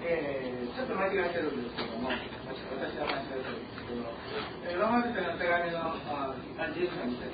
ちょっと間違ってるんですけども、私は間違ってるんですけど、ローマ人への手紙の13節、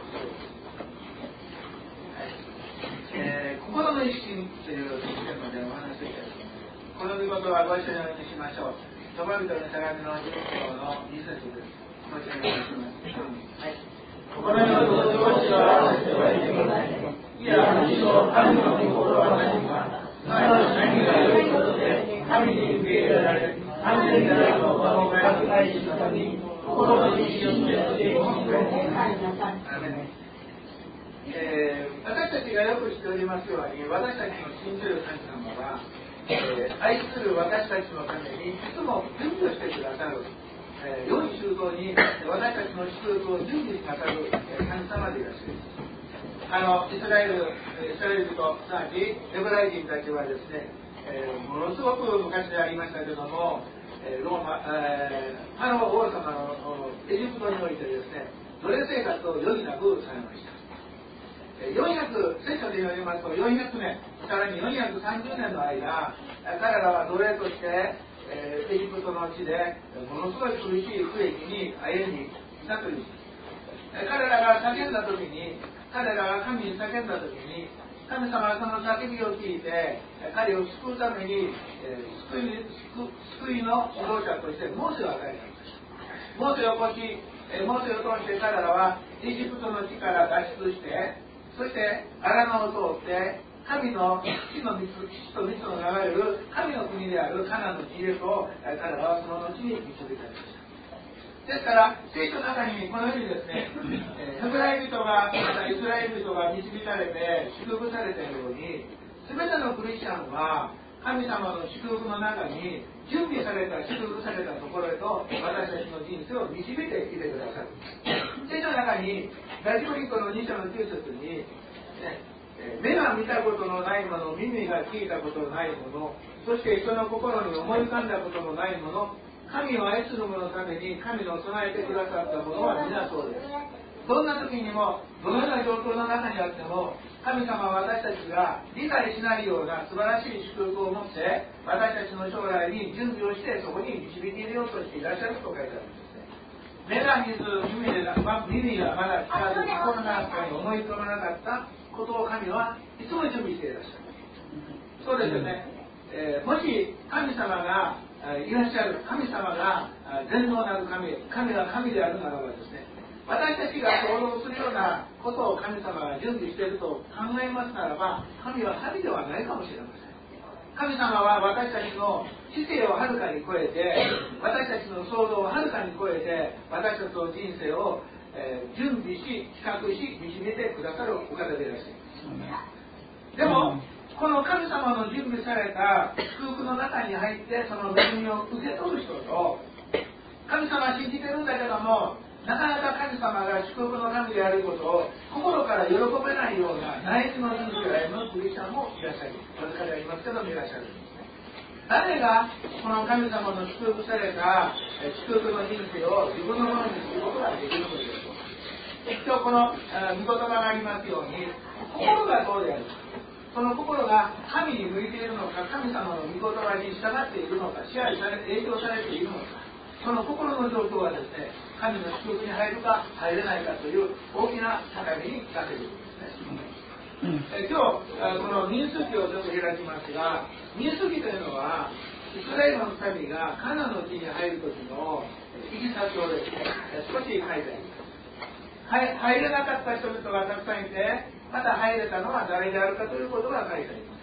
心の一心というテーマでお話ししたいと思います。この御言葉はご一緒にお読みしましょう。ローマ人への手紙の10章の2節です。ご一緒にお読みします。はい。 この世の常識を表してはいけません。いや、むしろ神の御心は何か、すなわち何が良いことで、神に受け入れられ、完全なるのを拡大したために、心の一心でしていきます。 私たちがよく知っておりますように、私たちの信じる神様は、愛する私たちのためにいつも準備をしてくださる、良い周到に私たちの祝福を準備なさる神様でいらっしゃいます。イスラエル人、すなわちエブライ人たちはですね、ものすごく昔でありましたけども、パロ王様のエジプトにおいてですね、奴隷生活を余儀なくされました。聖書で言われますと400年、さらに430年の間、彼らは奴隷としてエジプトの地でものすごい苦しい苦役に歩んでいたという。彼らが叫んだ時に、彼らが神に叫んだ時に、神様はその叫びを聞いて、彼を救うために救いの指導者としてモーセを与えたんです。モーセを通して彼らはエジプトの地から脱出して、そして荒野を通って神の血と蜜の流れる神の国であるカナンの地へと彼らはその後に導かれました。ですから聖書の中にこのようにですね、ヘブライ人がイスラエル人が導かれて祝福されたように、全てのクリスチャンは神様の祝福の中に準備された祝福されたところへと私たちの人生を導いてきてくださる。聖書の中に第一コリントの2章の9節に、目が見たことのないもの、耳が聞いたことのないもの、そして人の心に思い浮かんだことのないもの、神を愛する者のために神の備えてくださったものは皆そうです。どんな時にも、どのような状況の中にあっても、神様は私たちが理解しないような素晴らしい祝福を持って私たちの将来に準備をしてそこに導いていようとしていらっしゃると書いてあるんですね。目が見ず耳がまだ聞かず心の中に思い込まなかったことを神はいつも準備していらっしゃる。そうですよね。もし神様がいらっしゃる、神様が全能なる神が神であるならばですね、私たちが想像するようなことを神様が準備していると考えますならば、神は神ではないかもしれません。神様は私たちの知性をはるかに超えて、私たちの想像をはるかに超えて、私たちの人生を、準備し、企画し、導いてくださるお方でいらっしゃいます。でも、この神様の準備された祝福の中に入って、その恵みを受け取る人と、神様は信じてるんだけども、なかなか神様が祝福の神であることを心から喜べないような内地の人生を歩むクリスチャンもいらっしゃる。わずかでありますけどもいらっしゃるんですね。誰がこの神様の祝福された祝福の人生を自分のものにすることができるのでしょうか。今日この御言葉がありますように、心がどうであるか、その心が神に向いているのか、神様の御言葉に従っているのか、支配され影響されているのか、その心の状況はですね、神の祝福に入るか入れないかという大きな境目に立てるんですね。今日この民数記をちょっと開きますが、民数記というのはイスラエルの民がカナンの地に入る時のいきさつをですね、少し書いてあります。入れなかった人々がたくさんいて、また入れたのは誰であるかということが書いてあります。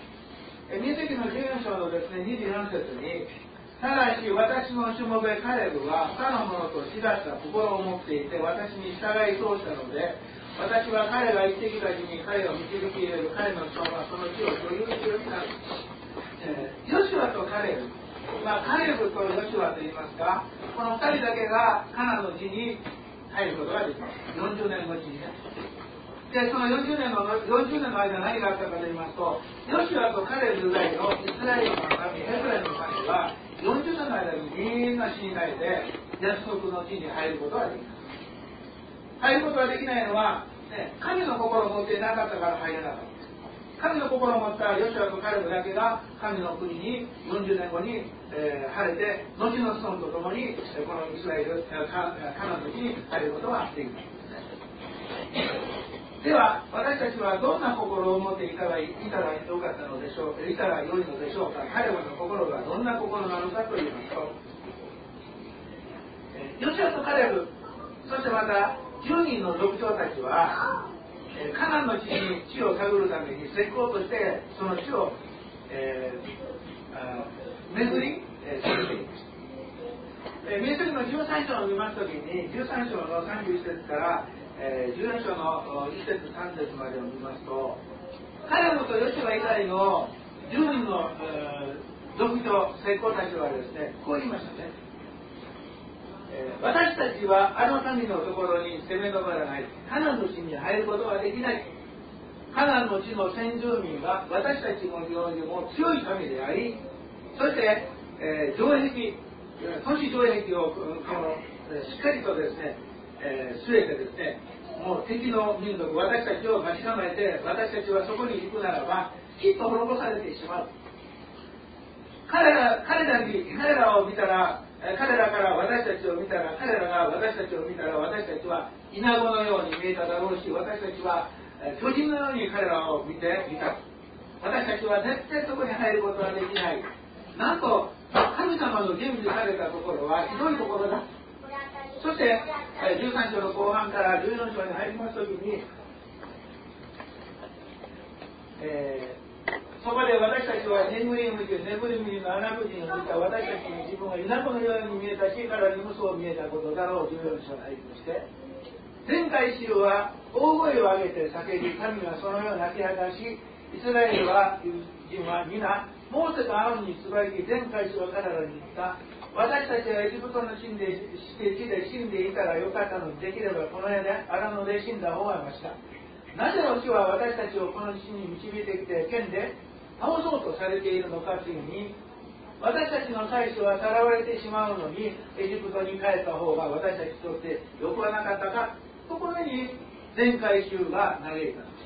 民数記の14章のですね、24節に、ただし私のしもべカレブは他の者と違った心を持っていて私に従い通したので、私は彼が行ってきた日に彼を導き入れる。彼の子はその地を所有するようになる。ヨシュアとカレブ、カレブとヨシュアといいますか、この2人だけがカナンの地に入ることができます。40年後にね。で、その40年の間何があったかと言いますと、ヨシュアとカレブ以外のイスラエルの民、ヘブライの民は40年の間にみんな死に絶えて約束の地に入ることができます。入ることができないのは、ね、神の心を持っていなかったから入れなかった。 神の心を持ったヨシュアとカレブだけが神の国に40年後に、晴れて、後の子孫と共にこのイスラエルカナンの地に入ることができたんですね。では私たちはどんな心を持っていたらよかったのでしょう、いたら良いのでしょうか。彼らの心がどんな心なのかと言いますと、ヨシュアとカレブ、そしてまた10人の族長たちはカナンの地に地を探るために石膏としてその地を、巡りされています。民数記の13章を見ますときに、13章の31節から14章の1節3節までを見ますと、カレブとヨシュア以外の10人の族長石膏たちはですね、こう言いましたね。私たちはあの神のところに攻め込まれない、カナンの地に入ることはできない。カナンの地の先住民は私たちのよりも強い民であり、そして、城壁、都市城壁をしっかりとですね、据えてですね、もう敵の民族、私たちを待ち構えて、私たちはそこに行くならばきっと滅ぼされてしまう。彼らを見たら、彼らから私たちを見たら、彼らが私たちを見たら、私たちはイナゴのように見えただろうし、私たちは巨人のように彼らを見た。私たちは絶対そこに入ることはできない。なんと神様の準備されたところはひどいところだ。そして13章の後半から14章に入りますときに、そこで私たちは眠りに向け、眠りのアナク人を見た私たちに自分はイナゴのように見えたし、彼らにもそう見えたことだろう。14章に入りまして、前回衆は大声を上げて叫び、神がそのような明らかし、イスラエル人は皆モーセとアロンにすばりき、前回衆は彼らに言った。私たちはエジプトの地で死んでいたらよかったのに、できればこの世で荒野で死んだ方がました。なぜ主は私たちをこの地に導いてきて剣で倒そうとされているのか。次に、私たちの妻子はさらわれてしまうのにエジプトに帰った方が私たちにとってよくはなかったか。ところに前回衆が嘆いたんです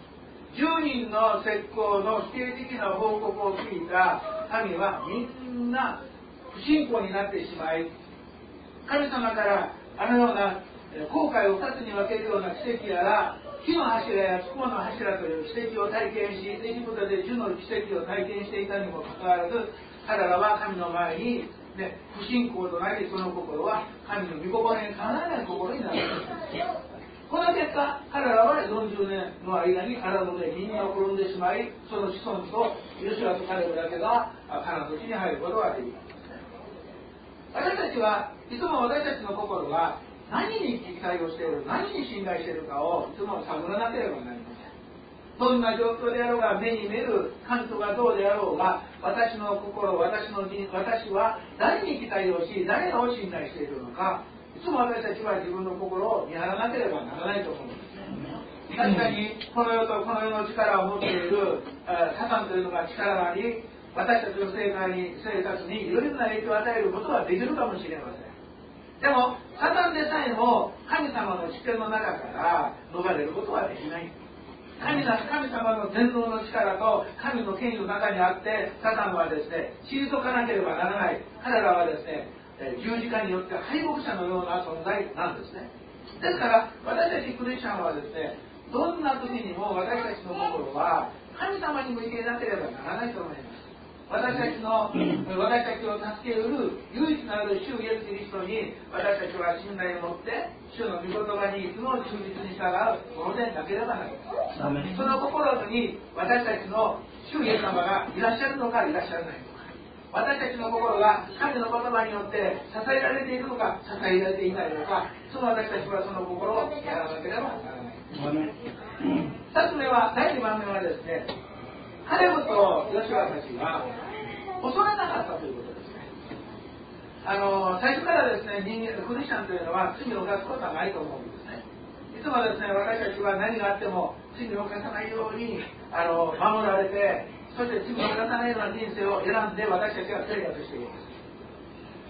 。10人の石膏の否定的な報告を聞いた民はみんな不信仰になってしまい、神様からあのような航海を2つに分けるような奇跡やら、火の柱や雲の柱という奇跡を体験し、エジプトで樹の奇跡を体験していたにもかかわらず、彼らは神の前に、不信仰となり、その心は神の御心にかなわない心になる。この結果、彼らは40年の間に荒野でみんな滅んでしまい、その子孫とヨシュアとカレブだけがカナンの地に入ることができた。私たちはいつも私たちの心が何に期待をしている、何に信頼しているかをいつも探らなければなりません。どんな状況であろうが、目に見える環境がどうであろうが、私の心、私は誰に期待をし、誰を信頼しているのか、いつも私たちは自分の心を見張らなければならないと思うんですね。確かにこの世とこの世の力を持っているサタンというのが力があり、私たちの生活にいろいろな影響を与えることはできるかもしれません。でもサタンでさえも神様の知見の中から逃れることはできない。神様の全能の力と神の権威の中にあって、サタンはですね、退かなければならない。彼らはですね、十字架によって敗北者のような存在なんですね。ですから私たちクリスチャンはですね、どんな時にも私たちの心は神様に向いていなければならないと思います。私たちを助けうる唯一なる主イエス・キリストに私たちは信頼を持って主の御言葉にいつも忠実に従うものでなければなりません。その心に私たちの主イエス様がいらっしゃるのかいらっしゃらないのか、私たちの心が神の言葉によって支えられているのか支えられていないのか、その私たちはその心をやらなければならない。2つ目は、第2番目はですね、カレブとヨシュアたちは恐れなかったということですね。最初からですね、クリスチャンというのは罪を犯すことはないと思うんですね。いつもですね、私たちは何があっても罪を犯さないように守られて、そして罪を犯さないような人生を選んで私たちは生活しています。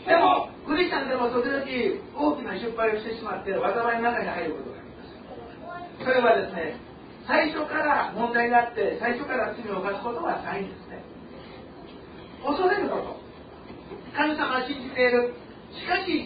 でもクリスチャンでも時々大きな失敗をしてしまって災いの中に入ることがあります。それはですね、 最初から問題があって最初から罪を犯すことはないんですね。恐れること、神様は信じている、しかし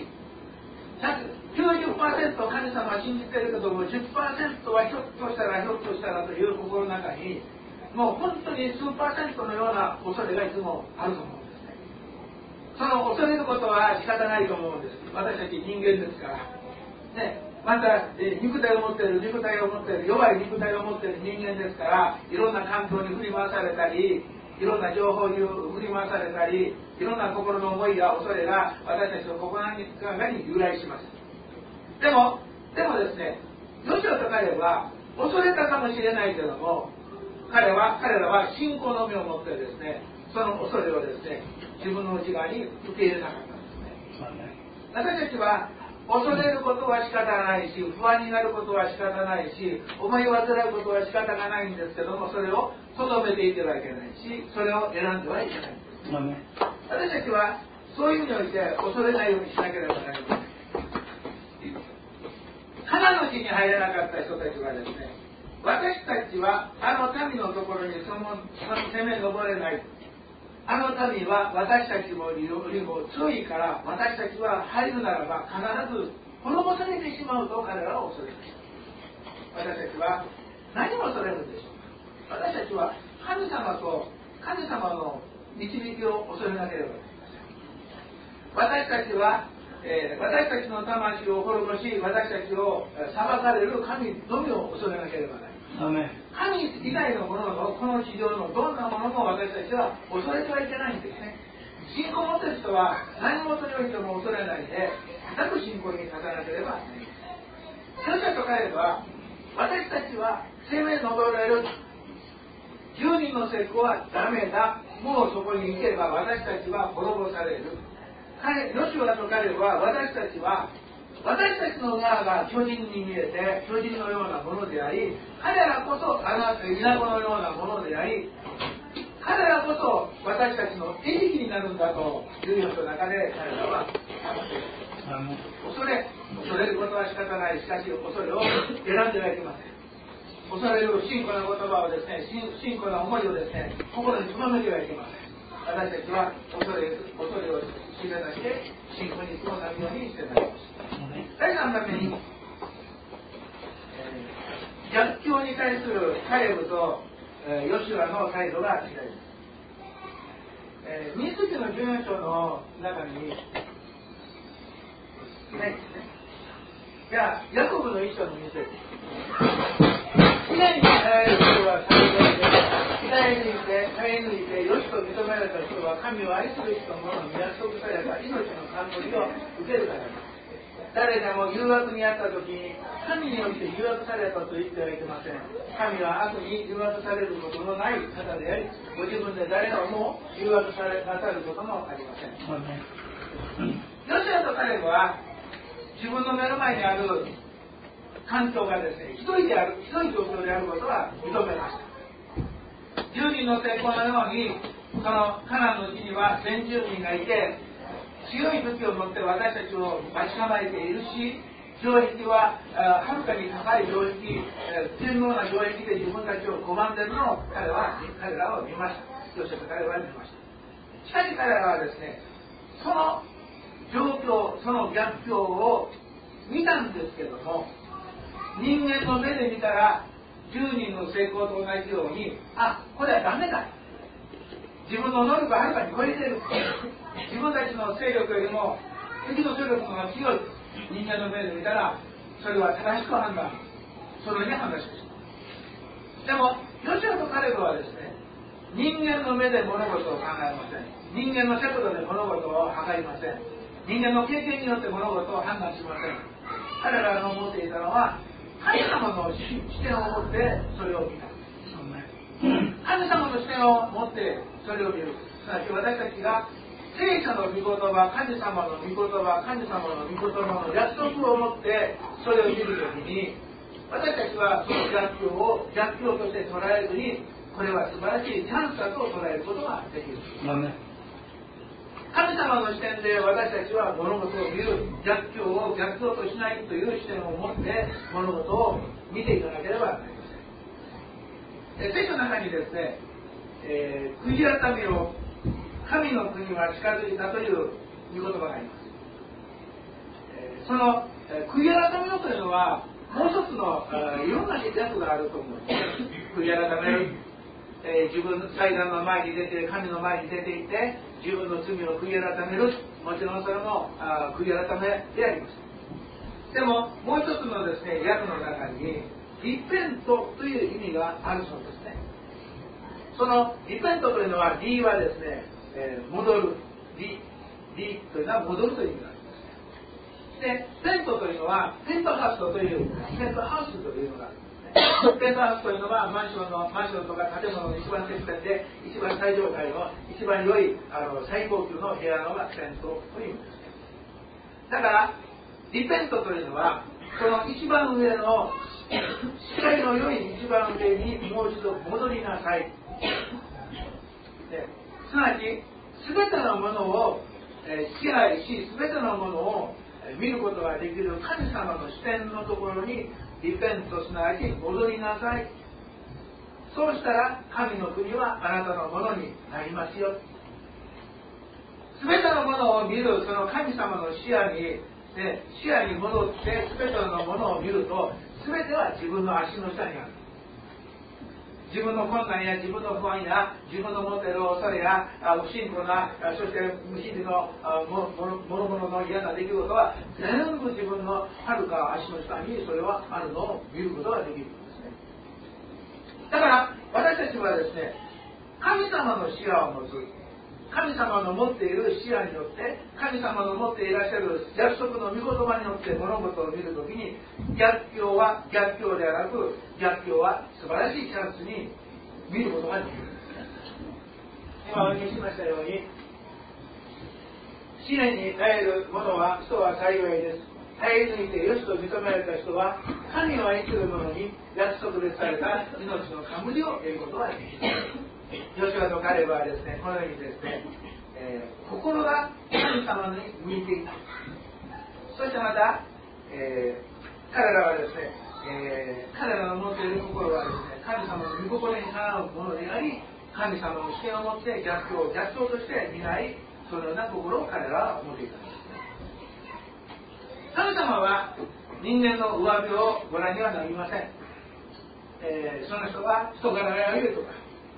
90% 神様は信じているけども 10% はひょっとしたらという心の中にもう本当に数%のような恐れがいつもあると思うんですね。その恐れることは仕方ないと思うんです。私たち人間ですからね。また肉体を持っている弱い肉体を持っている人間ですから、いろんな環境に振り回されたり、いろんな情報に振り回されたり、いろんな心の思いや恐れが私たちの心の中に由来します。でもですね、ヨシュアと彼は恐れたかもしれないけども、彼らは信仰の目を持ってですね、その恐れをですね、自分の内側に受け入れなかったんですね。私たちは恐れることは仕方ないし、不安になることは仕方ないし、思い煩うことは仕方がないんですけども、それをとどめていてはいけないし、それを選んではいけないんです。私たちはそういう意味において恐れないようにしなければなりません。カナンの地に入らなかった人たちはですね、私たちはあの民のところに攻め上れない。あの民は私たちよりも強いから、私たちは入るならば必ず滅ぼされてしまうと彼らは恐れました。私たちは何を恐れるんでしょうか。私たちは神様の導きを恐れなければなりません。私たちは私たちの魂を滅ぼし、私たちを裁かれる神のみを恐れなければなりません。神以外のもののこの地上のどんなものも私たちは恐れてはいけないんですね。信仰を持っている人は何事においても恐れないで、固く信仰に立たなければなりません。ヨシュアとカレブは、私たちは生命の登れる、10人の成功はダメだ、もうそこに行けば私たちは滅ぼされる。ヨシュアとカレブは、私たちの側が巨人に見えて巨人のようなものであり、彼らこそ稲子のようなものであり、彼らこそ私たちの餌食になるんだというような中で彼らは恐れることは仕方ない。しかし恐れを選んではいけません。恐れる真固な言葉をですね、真固な思いをですね、心に留めてはいけません。私たちは恐れを知らなくて信仰に過ごさないようにしてなります。第3番目に、逆境に対するカレブとヨシュアの態度が違います。民数記の14章の中にないですね。じゃあヤコブの一章に見せる。試練に耐える人は神で、耐え抜いてよしと認められた人は神を愛する人のものに約束された命の冠を受けるからです。誰でも誘惑にあった時に神によって誘惑されたと言ってはいけません。神は悪に誘惑されることのない方であり、ご自分で誰をも誘惑なさることもありません。ヨシュアとカレブは自分の目の前にある環境がですね、ひどい状況であることは認めました。10人の成功のように、そのカナンの地には先住民がいて、強い武器を持って私たちを待ち構えているし、城壁ははるかに高い城壁、堅牢な城壁で自分たちを拒んでいるのを彼らを見ました。ヨシュアと彼らは見ました。しかし彼らはですね、その状況、その逆境を見たんですけども、人間の目で見たら10人の成功と同じように、これはダメだ、自分の能力がはるかに超えている、自分たちの勢力よりも敵の勢力の方が強い、人間の目で見たらそれは正しく判断、そのように判断してしまう。でもヨシュアとカレブはですね、人間の目で物事を考えません。人間の尺度で物事を測りません。人間の経験によって物事を判断しません。彼らの持っていたのは神様の視点を持ってそれを見た。神様の視点を持ってそれを見る。すなわち私たちが聖書の御言葉、神様の御言葉、神様の御言葉の約束を持ってそれを見るときに、私たちはその逆境を逆境として捉えずに、これは素晴らしいチャンスだと捉えることができる。神様の視点で私たちは物事を見る、逆境を逆境としないという視点を持って物事を見ていかなければなりません。 聖書の中にですね、悔い改めを神の国は近づいたという御言葉があります。その悔い改めよというのはもう一つのいろんな訳があると思うんです。悔い改める、自分の祭壇の前に出て神の前に出ていって自分の罪を悔い改める、もちろんそれも悔い改めであります。でももう一つのですね訳の中にリペントという意味があるそうですね。そのリペントというのはリはですね、戻る、リというのは戻るという意味があります。でペントというのはペントハウスというペントハウスというのがあるんですね。ペントハウスというのはマンションとか建物の一番てっぺんで一番最上階の一番良い最高級の部屋のがペントという意味ですね。だからリペントというのはその一番上の視界の良い一番上にもう一度戻りなさい。すなわち全てのものを支配し全てのものを見ることができる神様の視点のところにリペント、すなわち戻りなさい。そうしたら神の国はあなたのものになりますよ。全てのものを見るその神様の視野に戻って全てのものを見ると全ては自分の足の下にある。自分の困難や自分の不安や自分の持っている恐れや不信仰なそして無心理の諸々の嫌な出来事は全部自分のはるか足の下にそれはあるのを見ることができるんですね。だから私たちはですね神様の視野を持つ神様の持っている視野によって神様の持っていらっしゃる約束の御言葉によって物事を見るときに逆境は逆境ではなく逆境は素晴らしいチャンスに見ることができるんですね。今お見せしましたように試練に耐える者は人は幸いです。耐え抜いてよしと認められた人は神を愛する者に約束でされた命の冠を得ることができる。ヨシュアとカレブはですねこのようにですね、心が神様に向いていた。そしてまた、彼らはですね、彼らの持っている心はですね神様の御心にかなうものであり神様の視点を持って逆境として見ないそのような心を彼らは持っていたんですね。神様は人間の上辺をご覧にはなりません。その人は人柄が良いとか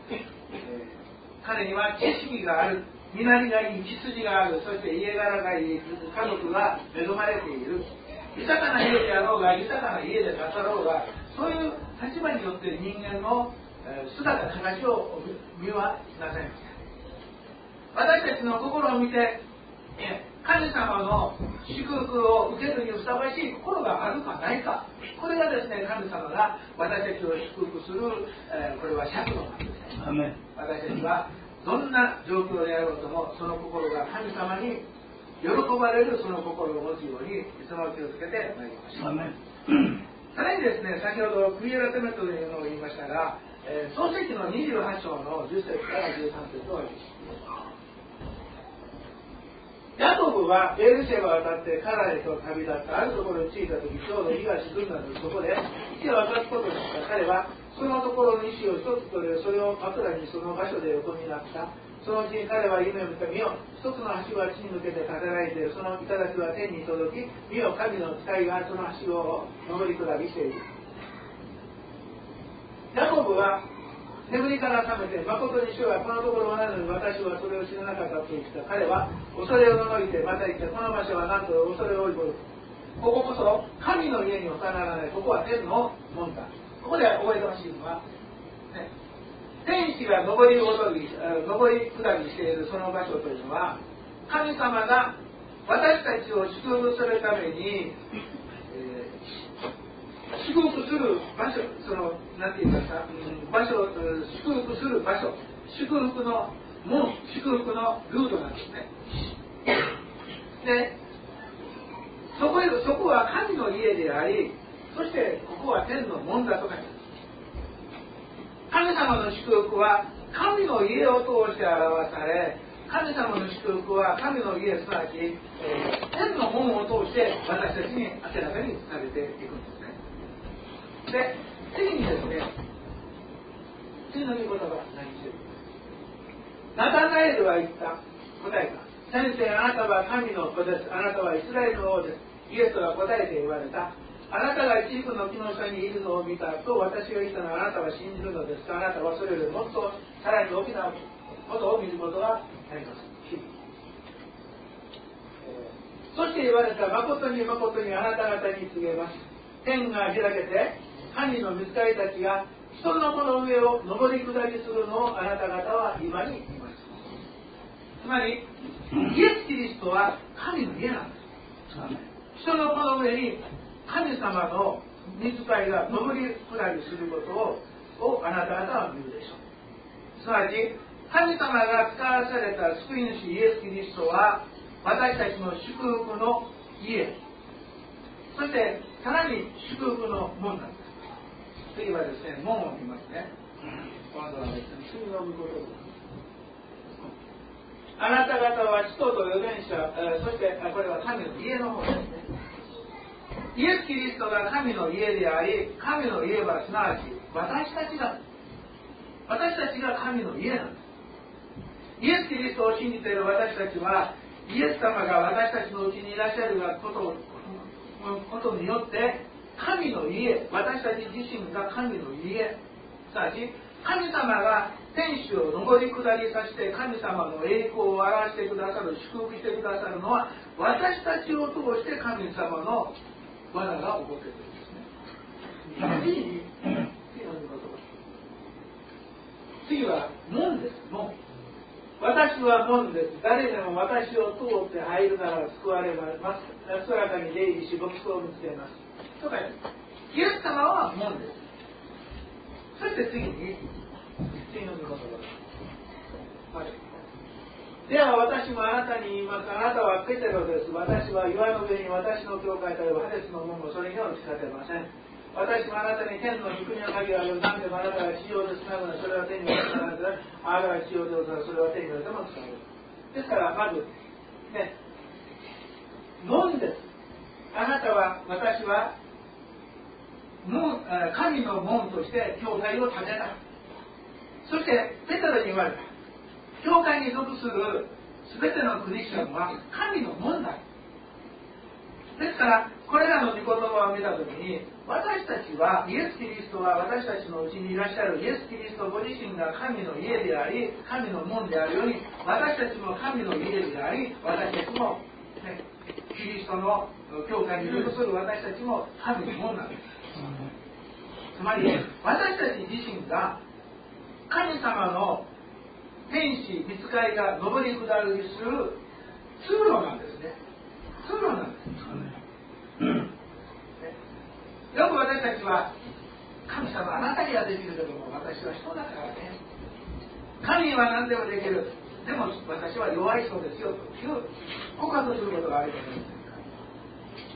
彼には知識がある、身なりがいい、血筋がある、そして家柄がいい、家族が恵まれている、豊かな家であろうが豊かな家でなさろうがそういう立場によって人間の姿形を見はなさいません。私たちの心を見て神様の祝福を受けるにふさわしい心があるかないか、これがですね神様が私たちを祝福する、これは尺度なんですね。私たちはどんな状況であろうともその心が神様に喜ばれるその心を持つようにいつも気をつけてまいりましょう。さらにですね先ほど悔い改めというのを言いましたが、創世記の28章の10節から13節をお読みします。ヤコブはベールシェバを渡ってカラへと旅立ったあるところに着いた時ちょうど日が沈んだのでそこで石を渡すことにした彼はそのところの石を一つ取りそれを枕にその場所で横になった。そのうちに彼は夢を見た。見よ一つの橋は地に向けて立てられている。その頂は天に届き見よ神の使いがその橋を登り下りしている。ヤコブは眠りから覚めて誠に主はこのところはないのに私はそれを知らなかったと言った。彼は恐れを除いてまた言ってこの場所はなんと恐れを覚える。こここそ神の家に他ならない。ここは天の門だ。ここで覚えてほしいのは、ね、天使が上り下りしているその場所というのは神様が私たちを祝福するために、祝福する場所、その何て言いますか、場所、祝福する場所、祝福の門、祝福のルートなんですね。で、そこは神の家であり、そしてここは天の門だとか。神様の祝福は神の家を通して表され、神様の祝福は神の家すなわち、天の門を通して私たちに明らかにされていくんですね。で、次にですね、 次の御言葉は何しているか。ナタナエルは言った。答えた。先生、あなたは神の子です。あなたはイスラエルの王です。イエスは答えて言われた。あなたがチープの木の下にいるのを見たと私が言ったのはあなたは信じるのですか。あなたはそれよりもっとさらに大きなことを見ることがあります。そして言われた。誠に誠にあなた方に告げます。天が開けて神の御使いたちが人の子の上を上り下りするのをあなた方は今に見ます。つまりイエス・キリストは神の家なんです。人の子の上に神様の御使いが上り下りすることをあなた方は見るでしょう。すなわち神様が使わされた救い主イエス・キリストは私たちの祝福の家、そしてさらに祝福の門なんです。次はですね、門を見ますね。今度はですね、次の御言葉。あなた方は使徒と預言者、そしてこれは神の家の方ですね。イエス・キリストが神の家であり、神の家はすなわち私たちだ。私たちが神の家なんです。イエス・キリストを信じている私たちは、イエス様が私たちのうちにいらっしゃることによって、神の家、私たち自身が神の家、すなわち神様が天使を上り下りさせて神様の栄光を表してくださる、祝福してくださるのは私たちを通して神様の技が起こってくるんですね。次は門です。門。私は門です。誰でも私を通って入るなら救われます。安らかに出入りし牧草を見つけます。とかイエス様は門です。そして次の御言葉です。では私もあなたに言います。あなたはペテロです。私は岩の上に私の教会というハデスの門をそれには打ち立てません。私もあなたに天の御国の鍵をあげる。何でもあなたが地上でつなぐのはそれは天においてならず、あなたが地上でおるのはそれは天においてもつなぐ。ですからまずね、門です。あなたは、私は神の門として教会を建てた。そしてペテロに言われた。教会に属する全てのクリスチャンは神の門だ。ですからこれらの御言葉を見たときに、私たちはイエス・キリストは私たちのうちにいらっしゃるイエス・キリストご自身が神の家であり、神の門であるように、私たちも神の家であり、私たちも、ね、キリストの教会に属する私たちも神の門なんです。つまり私たち自身が神様の天使、御使いが上り下りする通路なんですね。通路なんです。よく私たちは神様あなたにはできるけども私は人だからね。神には何でもできる。でも私は弱い人ですよという告白することがあると思います。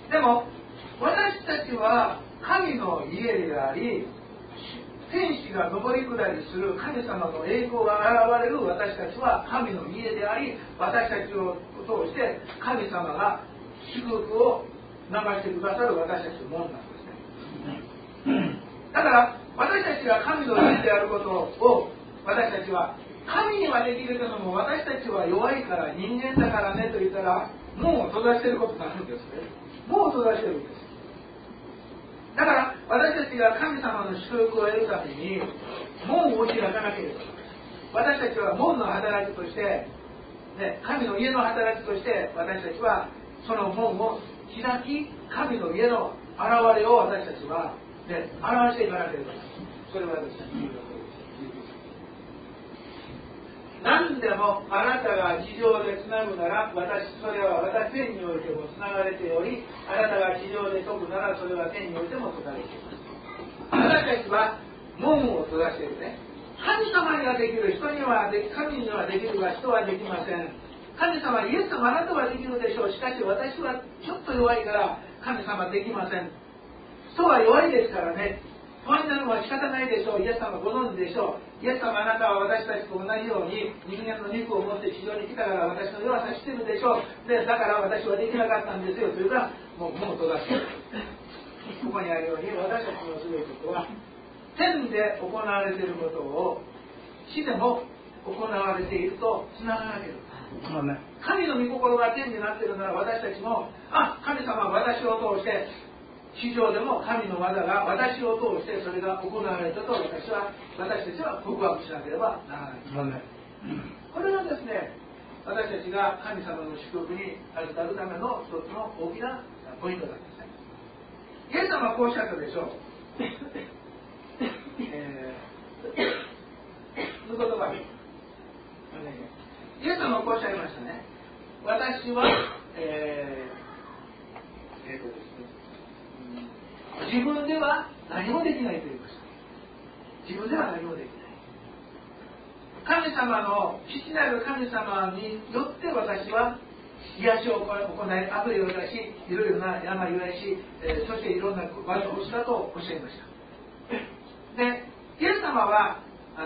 でも私たちは神の家であり、天使が上り下りする神様の栄光が現れる私たちは神の家であり、私たちを通して神様が祝福を流してくださる私たちのものなんですね。だから私たちが神の家であることを私たちは神にはできるけども私たちは弱いから人間だからねと言ったら門を閉ざしていることになるんですね。門を閉ざしているんです。だから私たちが神様の祝福を得るために門を開かなければ、私たちは門の働きとして、ね、神の家の働きとして私たちはその門を開き、神の家の現れを私たちは、ね、表していかなければならない。それはですね、何でもあなたが地上でつなぐならそれは私天においてもつながれており、あなたが地上で解くならそれは天においても解かれています。私たちは門を閉ざしているね。神様にはできる、神にはできるが人はできません。神様、イエス様あなたはできるでしょう。しかし私はちょっと弱いから神様できません。人は弱いですからね。不安なのは仕方ないでしょう。イエス様ご存知でしょう。イエス様あなたは私たちと同じように人間の肉を持って地上に来たから私の弱さ知ってるでしょう。でだから私はできなかったんですよというか、もう閉ざしている。ここにあるように私たちのすべきことは天で行われていることを地でも行われているとつながらなければ、神の御心が天になっているなら、私たちも神様は私を通して地上でも神の技が私を通してそれが行われたと私たちは告白しなければならない。これがですね、私たちが神様の祝福に預かるための一つの大きなポイントなんですね。イエス様はこうおっしゃったでしょう。の言葉にイエス様はこうおっしゃいましたね。私は、自分では何もできないと言いました。自分では何もできない。神様の父なる神様によって私は癒しを行い、悪霊を出し、いろいろな病を癒し、そしていろんな技をしたとおっしゃいました。で、イエス様は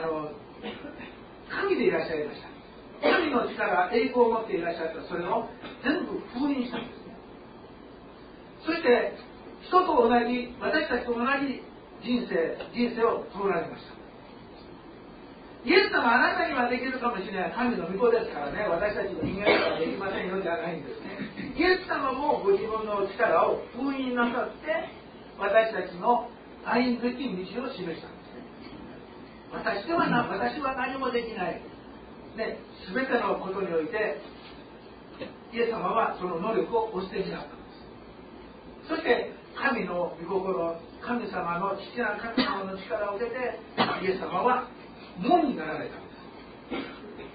神でいらっしゃいました。神の力、栄光を持っていらっしゃった。それを全部封印したんですね。そして人と同じ、私たちと同じ人生を通られました。イエス様はあなたにはできるかもしれない神の御子ですからね、私たちの人間にはできませんよじゃないんですね。イエス様もご自分の力を封印なさって私たちの歩むべき道を示したんですね。私は何もできない、ね、全てのことにおいてイエス様はその能力をお捨てになったんです。そして神の御心、神様の父なる神様の力を受けてイエス様は門になられたんです。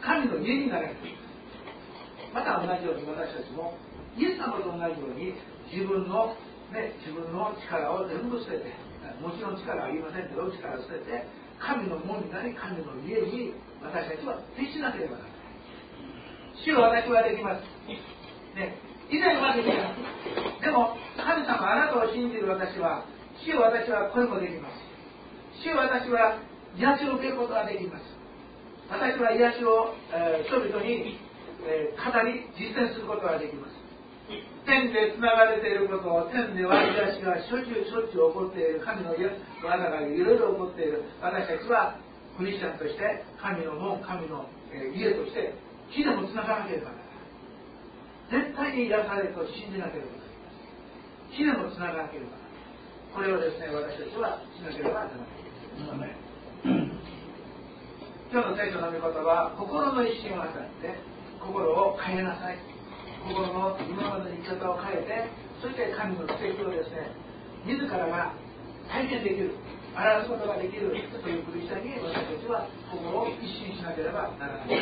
神の家になられたんです。また同じように私たちもイエス様と同じように自分の力を全部捨てて、もちろん力はありませんけど力を捨てて神の門になり神の家に私たちは徹しなければならない。主は私はできます、ね、以前はできない。でも神様あなたを信じる私はこれもできます。主は私は癒しを受けることができます。私は癒しを、人々に、語り実践することができます。天でつながれていることを、天では癒しがしょっちゅう起こっている、神の技がいろいろ起こっている。私たちはクリスチャンとして神の門、神の、家として木でもつながらなければならない。絶対に癒されると信じなければならない。木でもつながらなければならない。これをですね、私たちはしなければならない。今日の聖書の御言葉は心の一心を与えて心を変えなさい。心の今までの生き方を変えて、そして神の奇跡をですね、自らが体験できる、表すことができるというクリスチャンに私たちは心を一新しなければならない。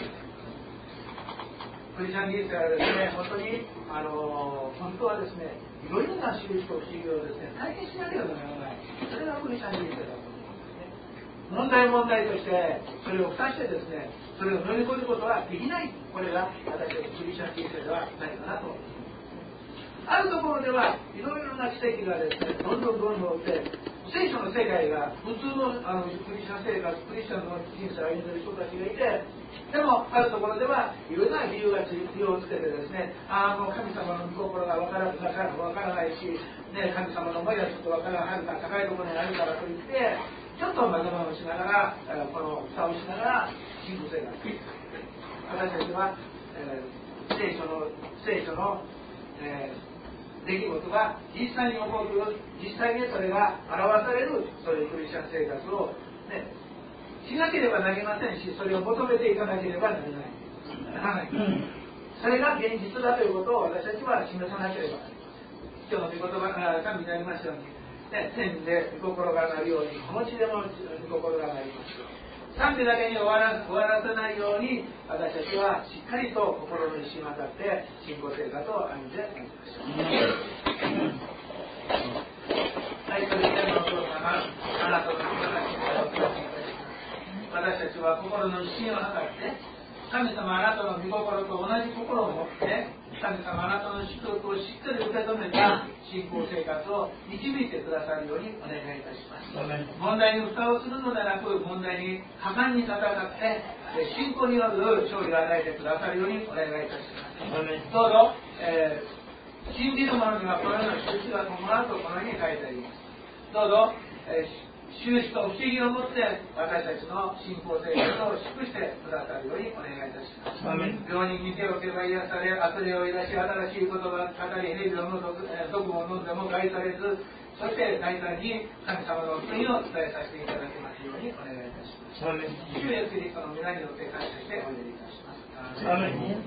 クリスチャン人生はですね、本当に本当はですね、いろいろな印と不思議をですね、体験しなければならない。それがクリスチャン人生だと。問題としてそれを蓋してですね、それを乗り越えることはできない。これが私たちクリスチャン人生ではないかなと思います。あるところではいろいろな奇跡がですね、どんどん起きて、聖書の世界が普通のクリスチャン生活、クリスチャンの人生を歩んでいる人たちがいて、でもあるところではいろいろな理由をつけてですね、もう神様の御心がわからないし、ね、神様の思いはちょっとわからない、はるか高いところにあるからといって、ちょっとまがまをしながら、この蓋をしながら信仰生活。私たちは、聖書の、出来事が実際に起こる、実際にそれが表される、そういうクリスチャン生活を、ね、しなければなりませんし、それを求めていかなければならない。それが現実だということを私たちは示さなければなりません。今日の御言葉から神になりましたように、天で御心がなるように、この地でも御心がなりますように。賛美だけに終わらせないように、私たちはしっかりと心の一心を当たって信仰生活を歩んでまいりましょう。はい、それで天のお父様、あなたの御心が信仰を私たちは心の一心を図って神様あなたの御心と同じ心を持って神様あなたの祝福をしっかり受け止めた信仰生活を導いてくださるようにお願いいたします。問題に蓋をするのではなく、問題に果敢に戦って信仰による勝利を与えてくださるようにお願いいたします。どうぞ、信じる者にはこのような印が伴うとこのように書いてあります。どうぞ、 収支と不思議をもって私たちの信仰生活を祝してくださるようにお願いいたします。病人に手を置けば癒され、悪霊を癒し、新しい言葉を語り、蛇をの毒を飲んでも害されず、そして大胆に神様の福音を伝えさせていただきますようにお願いいたします。主イエスキリストの皆によって感謝してお祈りいたします。